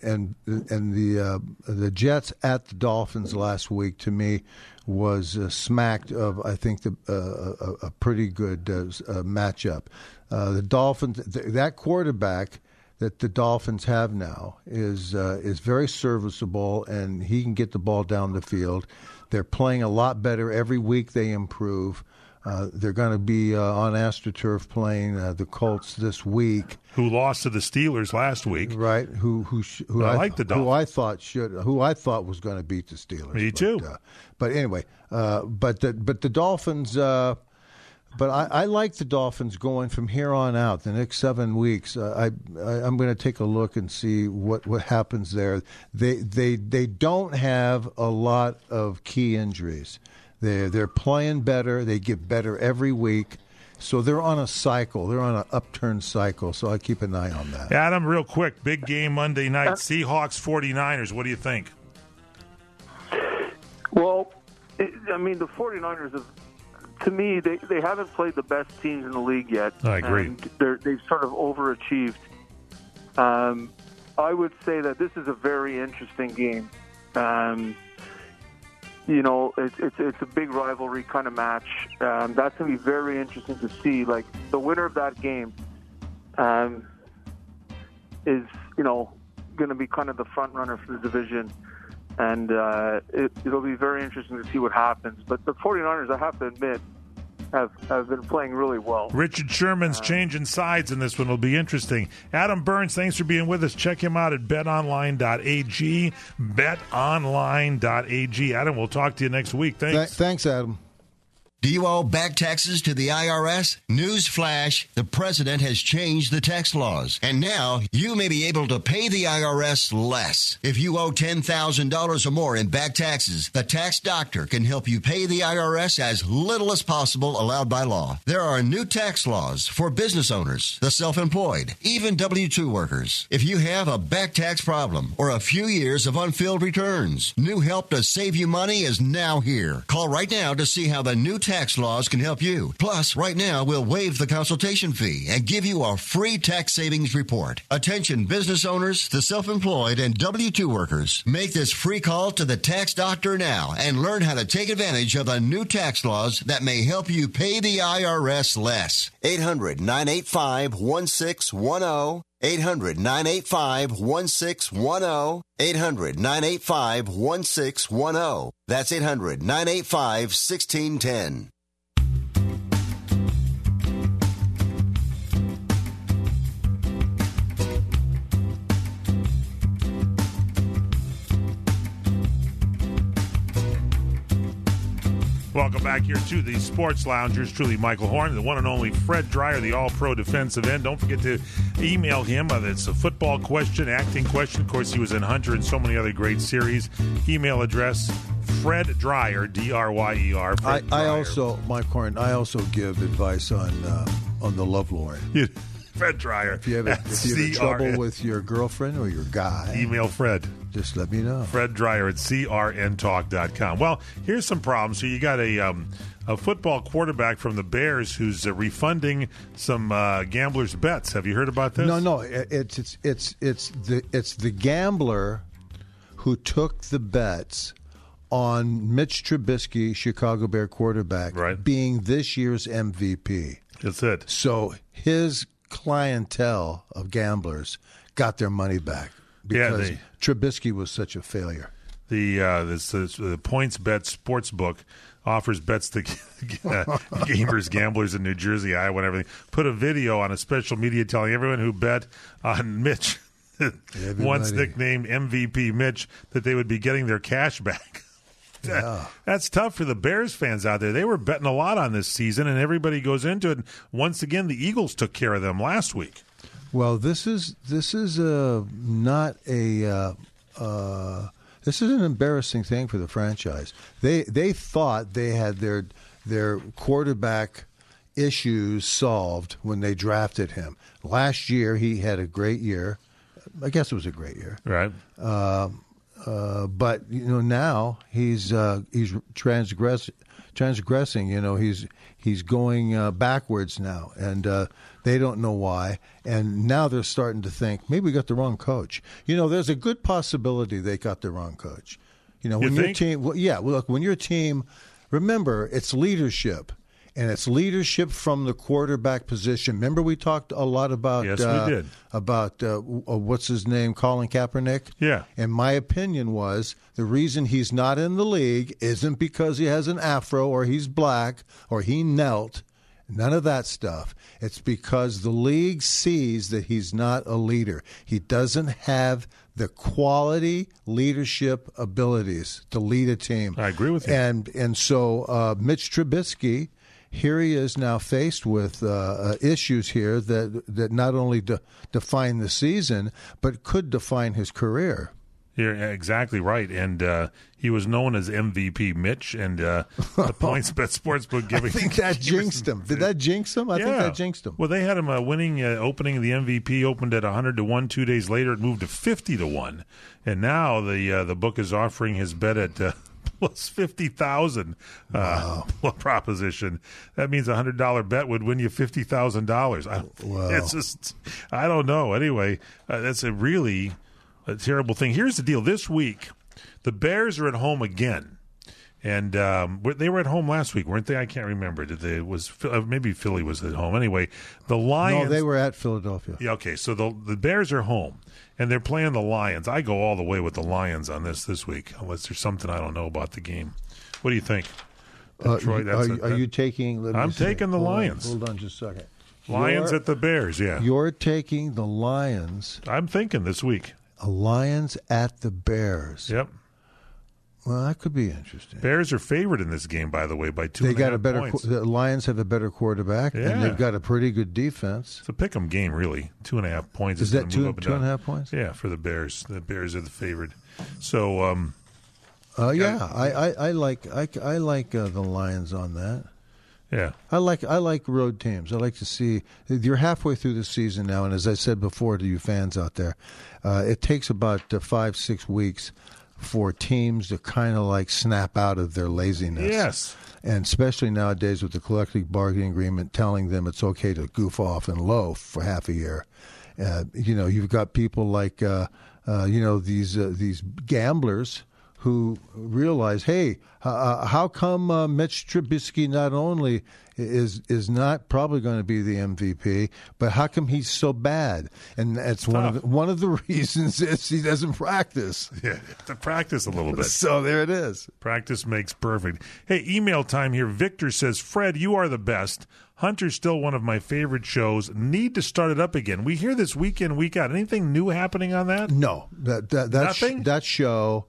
the Jets at the Dolphins last week, to me, was smacked of, I think, a pretty good matchup. The Dolphins, that quarterback that the Dolphins have now is very serviceable, and he can get the ball down the field. They're playing a lot better every week. They improve. They're going to be on AstroTurf playing the Colts this week, who lost to the Steelers last week. Right? Who I like the Dolphins. Who I thought was going to beat the Steelers. Me too. But anyway, but the Dolphins. But I like the Dolphins going from here on out. The next 7 weeks, I'm going to take a look and see what happens there. They don't have a lot of key injuries. They're playing better. They get better every week. So they're on a cycle. They're on an upturn cycle. So I keep an eye on that. Adam, real quick, big game Monday night. Seahawks 49ers. What do you think? Well, the 49ers have. To me, they haven't played the best teams in the league yet. I agree. And they've sort of overachieved. I would say that this is a very interesting game. It's a big rivalry kind of match. That's going to be very interesting to see. Like, the winner of that game is, going to be kind of the front runner for the division. And it'll be very interesting to see what happens. But the 49ers, I have to admit, have been playing really well. Richard Sherman's changing sides in this one. Will be interesting. Adam Burns, thanks for being with us. Check him out at betonline.ag. Betonline.ag. Adam, we'll talk to you next week. Thanks. Thanks, Adam. Do you owe back taxes to the IRS? Newsflash, the president has changed the tax laws, and now you may be able to pay the IRS less. If you owe $10,000 or more in back taxes, the tax doctor can help you pay the IRS as little as possible allowed by law. There are new tax laws for business owners, the self-employed, even W-2 workers. If you have a back tax problem or a few years of unfilled returns, new help to save you money is now here. Call right now to see how the new tax laws can help you. Plus, right now, we'll waive the consultation fee and give you a free tax savings report. Attention business owners, the self-employed, and W-2 workers. Make this free call to the tax doctor now and learn how to take advantage of the new tax laws that may help you pay the IRS less. 800-985-1610. 800-985-1610. 800-985-1610. That's 800-985-1610. Welcome back here to the Sports Loungers. Truly Michael Horn, the one and only Fred Dreyer, the all-pro defensive end. Don't forget to email him. It's a football question, acting question. Of course, he was in Hunter and so many other great series. Email address, Fred Dreyer, D-R-Y-E-R. I also, Mike Horn, I also give advice on the Lovelorn. Fred Dreyer. If you have trouble with your girlfriend or your guy, email Fred. Just let me know. Fred Dreyer at crntalk.com. Well, here's some problems. So you got a football quarterback from the Bears who's refunding some gamblers' bets. Have you heard about this? No. It's the gambler who took the bets on Mitch Trubisky, Chicago Bear quarterback, being this year's MVP. That's it. So his clientele of gamblers got their money back because Trubisky was such a failure. The PointsBet Sportsbook offers bets to gamers, gamblers in New Jersey, Iowa, and everything. Put a video on a special media telling everyone who bet on Mitch, once nicknamed MVP Mitch, that they would be getting their cash back. Yeah. That's tough for the Bears fans out there. They were betting a lot on this season, and everybody goes into it. Once again, the Eagles took care of them last week. Well, this is not a this is an embarrassing thing for the franchise. They thought they had their quarterback issues solved when they drafted him. Last year, he had a great year. I guess it was a great year, right? But now he's transgressing. He's going backwards now, and they don't know why. And now they're starting to think maybe we got the wrong coach. There's a good possibility they got the wrong coach. When your team, look, when your team, remember it's leadership, And it's leadership from the quarterback position. Remember, we talked a lot about Yes, we did. About what's his name, Colin Kaepernick. Yeah. And my opinion was the reason he's not in the league isn't because he has an afro or he's black or he knelt. None of that stuff. It's because the league sees that he's not a leader. He doesn't have the quality leadership abilities to lead a team. I agree with you. And so Mitch Trubisky, here he is now faced with issues here that not only define the season, but could define his career. You're exactly right. And he was known as MVP Mitch, and the PointsBet Sportsbook giving. I think that jinxed him. Did that jinx him? I think that jinxed him. Well, they had him winning opening. The MVP opened at 100-1. 2 days later, it moved to 50-1, and now the book is offering his bet at plus 50,000 proposition. That means a $100 bet would win you $50,000. It's just, I don't know. Anyway, that's a terrible thing. Here's the deal. This week, the Bears are at home again. And they were at home last week, weren't they? I can't remember. Maybe Philly was at home. Anyway, the Lions. No, they were at Philadelphia. Yeah, okay. So the Bears are home, and they're playing the Lions. I go all the way with the Lions on this week, unless there's something I don't know about the game. What do you think? Detroit, are you taking? I'm taking the Lions. Hold on just a second. Lions at the Bears, yeah. You're taking the Lions. I'm thinking this week. Lions at the Bears. Yep. Well, that could be interesting. Bears are favored in this game, by the way, by 2.5 They got a better. points. The Lions have a better quarterback, and they've got a pretty good defense. It's a pick'em game, really. 2.5 points. Is that 2.5 points? Yeah, for the Bears. The Bears are the favored. So, I like the Lions on that. Yeah, I like road teams. I like to see you're halfway through the season now, and as I said before to you fans out there, it takes about 5-6 weeks for teams to kind of like snap out of their laziness. Yes. And especially nowadays with the collective bargaining agreement telling them it's okay to goof off and loaf for half a year. You've got people like, these gamblers who realize, hey, how come Mitch Trubisky not only is not probably going to be the MVP, but how come he's so bad? And that's one of the reasons is he doesn't practice. Yeah, to practice a little bit. So there it is. Practice makes perfect. Hey, email time here. Victor says, Fred, you are the best. Hunter's still one of my favorite shows. Need to start it up again. We hear this week in, week out. Anything new happening on that? No. Nothing? That show...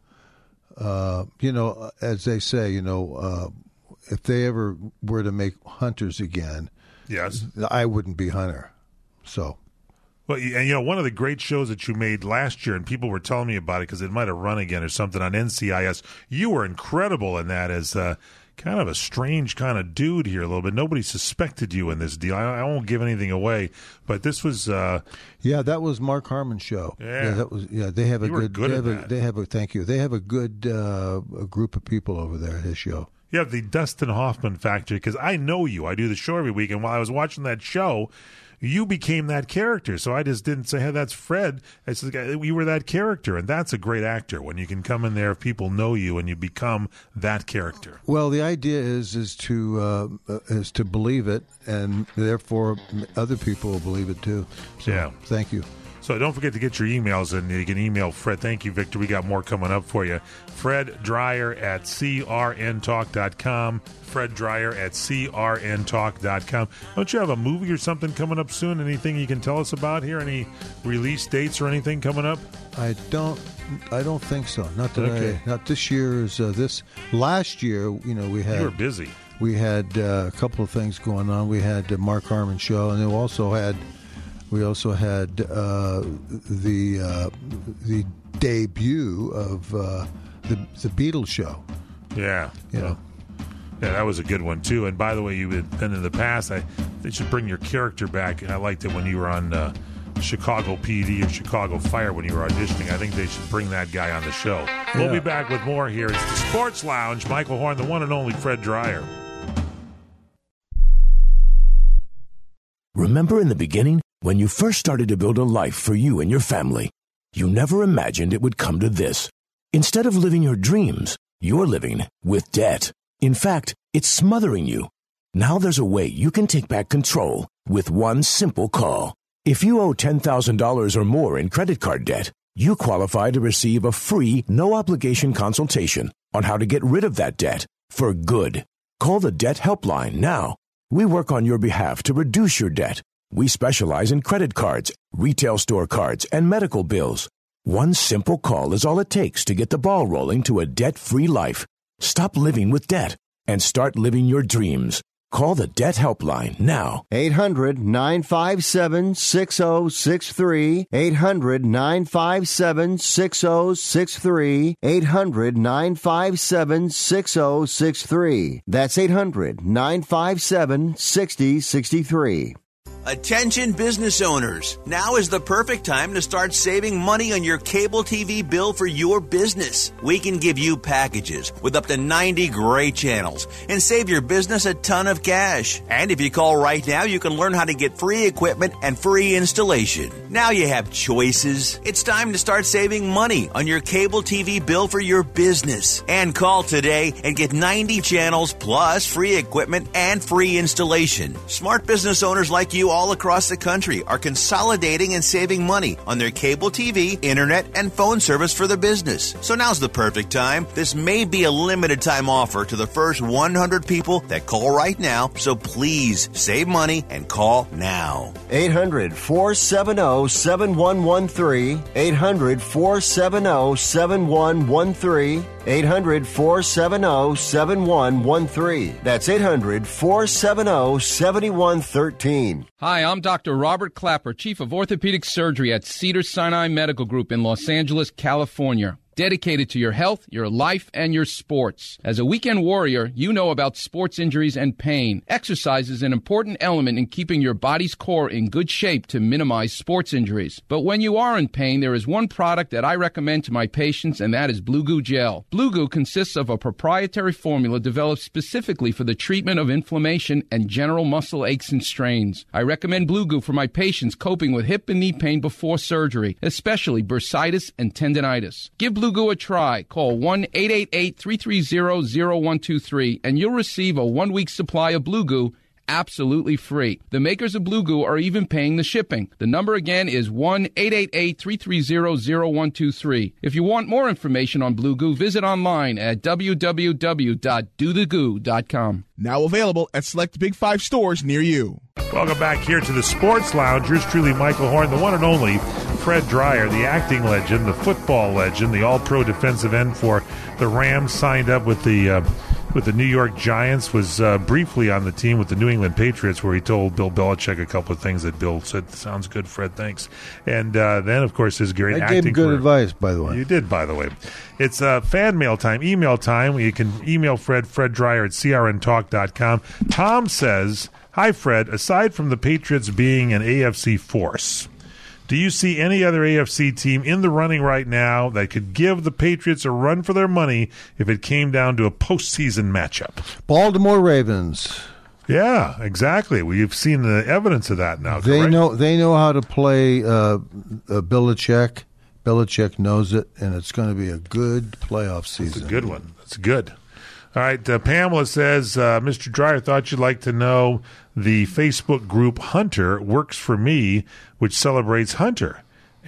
as they say, if they ever were to make Hunters again, yes, I wouldn't be Hunter. So, well, and one of the great shows that you made last year, and people were telling me about it because it might have run again or something on NCIS. You were incredible in that as kind of a strange kind of dude here a little bit. Nobody suspected you in this deal. I won't give anything away, but this was that was Mark Harmon's show. They have a thank you. They have a good a group of people over there at his show. You have the Dustin Hoffman factor because I know you. I do the show every week, and while I was watching that show, you became that character. So I just didn't say, hey, that's Fred. I said, you were that character, and that's a great actor when you can come in there if people know you and you become that character. Well, the idea is to believe it, and therefore other people will believe it too. So, yeah. Thank you. So don't forget to get your emails, and you can email Fred. Thank you, Victor. We got more coming up for you. Fred Dreyer at crntalk.com. Fred Dreyer at crntalk.com. Don't you have a movie or something coming up soon? Anything you can tell us about here? Any release dates or anything coming up? I don't think so. Not that not this year's. This last year, we had. You were busy. We had a couple of things going on. We had the Mark Harmon show, and we also had the debut of the Beatles show. Yeah. Yeah, that was a good one, too. And by the way, you've been in the past. They should bring your character back. And I liked it when you were on Chicago PD or Chicago Fire when you were auditioning. I think they should bring that guy on the show. Yeah. We'll be back with more here. It's the Sports Lounge. Michael Horn, the one and only Fred Dreyer. Remember in the beginning, when you first started to build a life for you and your family, you never imagined it would come to this. Instead of living your dreams, you're living with debt. In fact, it's smothering you. Now there's a way you can take back control with one simple call. If you owe $10,000 or more in credit card debt, you qualify to receive a free, no-obligation consultation on how to get rid of that debt for good. Call the Debt Helpline now. We work on your behalf to reduce your debt. We specialize in credit cards, retail store cards, and medical bills. One simple call is all it takes to get the ball rolling to a debt-free life. Stop living with debt and start living your dreams. Call the Debt Helpline now. 800-957-6063. 800-957-6063. 800-957-6063. That's 800-957-6063. Attention business owners. Now is the perfect time to start saving money on your cable TV bill for your business. We can give you packages with up to 90 great channels and save your business a ton of cash. And if you call right now, you can learn how to get free equipment and free installation. Now you have choices. It's time to start saving money on your cable TV bill for your business. And call today and get 90 channels plus free equipment and free installation. Smart business owners like you all across the country are consolidating and saving money on their cable TV, internet, and phone service for their business. So now's the perfect time. This may be a limited time offer to the first 100 people that call right now, so please save money and call now. 800-470-7113. 800-470-7113. 800-470-7113. That's 800-470-7113. Hi, I'm Dr. Robert Clapper, Chief of Orthopedic Surgery at Cedars-Sinai Medical Group in Los Angeles, California. Dedicated to your health, your life, and your sports. As a weekend warrior, you know about sports injuries and pain. Exercise is an important element in keeping your body's core in good shape to minimize sports injuries. But when you are in pain, there is one product that I recommend to my patients, and that is Blue Goo Gel. Blue Goo consists of a proprietary formula developed specifically for the treatment of inflammation and general muscle aches and strains. I recommend Blue Goo for my patients coping with hip and knee pain before surgery, especially bursitis and tendinitis. Give Blue Goo a try. Call 1-888-330-0123 and you'll receive a 1-week supply of Blue Goo absolutely free. The makers of Blue Goo are even paying the shipping. The number again is 1-888-330-0123. If you want more information on Blue Goo, visit online at www.dothegoo.com. Now available at select Big 5 stores near you. Welcome back here to the Sports Lounge. Yours truly, Michael Horn, the one and only Fred Dreyer, the acting legend, the football legend, the all-pro defensive end for the Rams, signed up with the New York Giants, was briefly on the team with the New England Patriots, where he told Bill Belichick a couple of things that Bill said, sounds good, Fred, thanks. And then, of course, his great acting I gave him good career. advice, by the way. You did, by the way. It's fan mail time, email time. You can email Fred Dreyer at crntalk.com. Tom says, hi, Fred. Aside from the Patriots being an AFC force, do you see any other AFC team in the running right now that could give the Patriots a run for their money if it came down to a postseason matchup? Baltimore Ravens. Yeah, exactly. We've seen the evidence of that now. They correct? know how to play Belichick. Belichick knows it, and it's going to be a good playoff season. It's a good one. It's good. All right, Pamela says, Mr. Dreyer, thought you'd like to know the Facebook group Hunter Works for Me, which celebrates Hunter.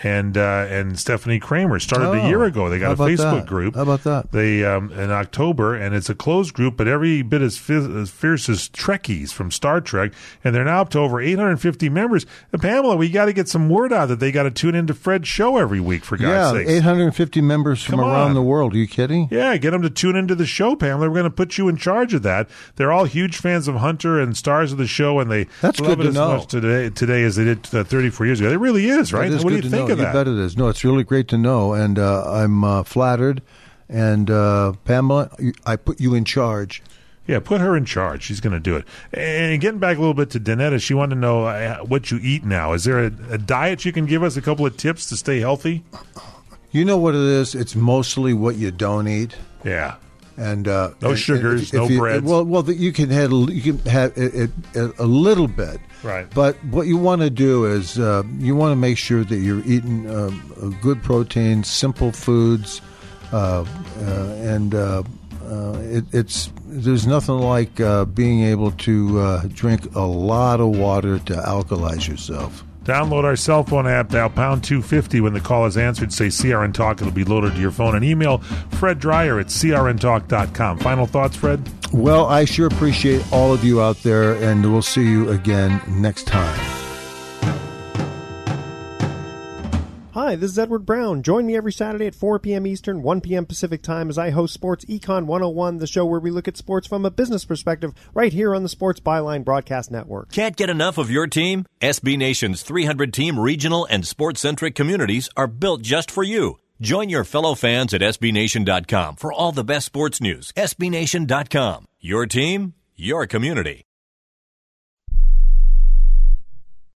And Stephanie Kramer started a year ago. They got a Facebook group. How about that? They in October, and it's a closed group, but every bit as fierce as Trekkies from Star Trek, and they're now up to over 850 members. And Pamela, we got to get some word out that they got to tune into Fred's show every week, for God's sake. 850 members from around the world. Are you kidding? Yeah, get them to tune into the show, Pamela. We're going to put you in charge of that. They're all huge fans of Hunter and stars of the show, and they love it as much today as they did 34 years ago. It really is, right? What do you think? You bet it is. No, it's really great to know, and I'm flattered. And Pamela, I put you in charge. Yeah, put her in charge. She's going to do it. And getting back a little bit to Danetta, she wanted to know what you eat now. Is there a diet you can give us, a couple of tips to stay healthy? You know what it is? It's mostly what you don't eat. Yeah. And no sugars, no bread. Well, you can have it a little bit, right? But what you want to do is you want to make sure that you're eating good protein, simple foods, and There's nothing like being able to drink a lot of water to alkalize yourself. Download our cell phone app, dial pound 250 when the call is answered. Say CRN Talk. It'll be loaded to your phone. And email Fred Dreyer at crntalk.com. Final thoughts, Fred? Well, I sure appreciate all of you out there, and we'll see you again next time. Hi, this is Edward Brown. Join me every Saturday at 4 p.m. Eastern, 1 p.m. Pacific Time as I host Sports Econ 101, the show where we look at sports from a business perspective right here on the Sports Byline Broadcast Network. Can't get enough of your team? SB Nation's 300-team regional and sports-centric communities are built just for you. Join your fellow fans at SBNation.com for all the best sports news. SBNation.com. Your team, your community.